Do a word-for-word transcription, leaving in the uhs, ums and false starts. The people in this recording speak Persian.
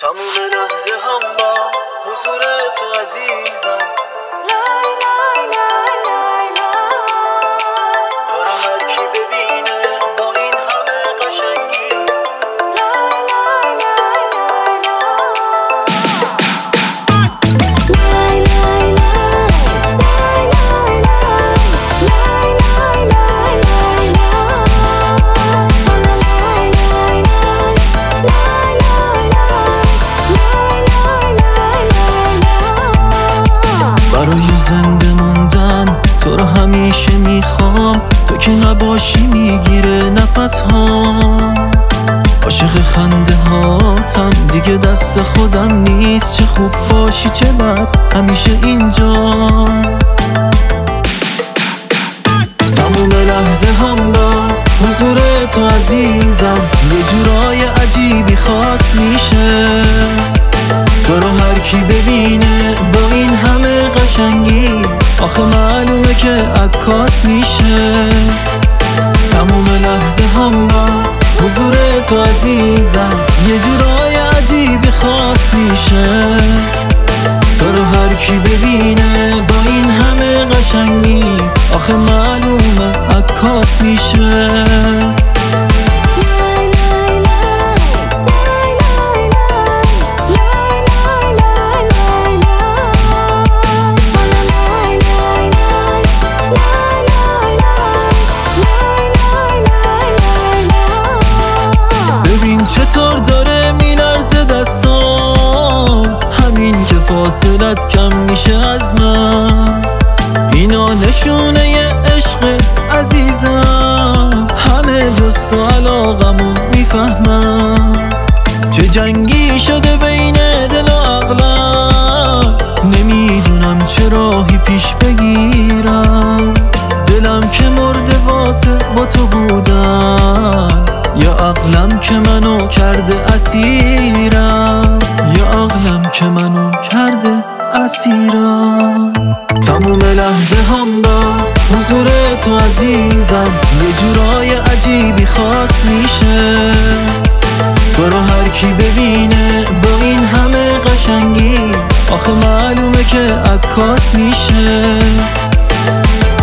تموم لحظه هم با حضور تو عزیزم. تو رو هر کی ببینه با این همه قشنگی. برای زنده موندن تو رو همیشه میخوام، تو که نباشی میگیره نفس هام. عاشق خنده هاتم دیگه دست خودم نیست، چه خوب باشی چه بد همیشه اینجا. تموم لحظه هم با حضور تو عزیزم یه جورای عجیبی خاص میشه. تو رو هر کی ببینه با این همه قشنگی آخه معلومه که عکاس میشه. تموم لحظه هم با حضور تو عزیزم یه جورای عجیبی خاص میشه. تو رو هر کی ببینه با این همه قشنگی آخه معلومه عکاس میشه. چطور داره میلرزه دستام، همین که فاصلت کم میشه از من. اینا نشونه ی عشق عزیزم، همه جز تو علاقمو میفهمم. چه جنگی شده بین دل و عقلم، نمیدونم چه راهی پیش بگیرم. دلم که مرده واسه با تو بودم، یا عقلم که منو کرده اسیرم، یا عقلم که منو کرده اسیرم. تموم لحظه هم با حضور تو عزیزم یه جورای عجیبی خاص میشه. تو رو هر کی ببینه با این همه قشنگی آخه معلومه که عکاس میشه.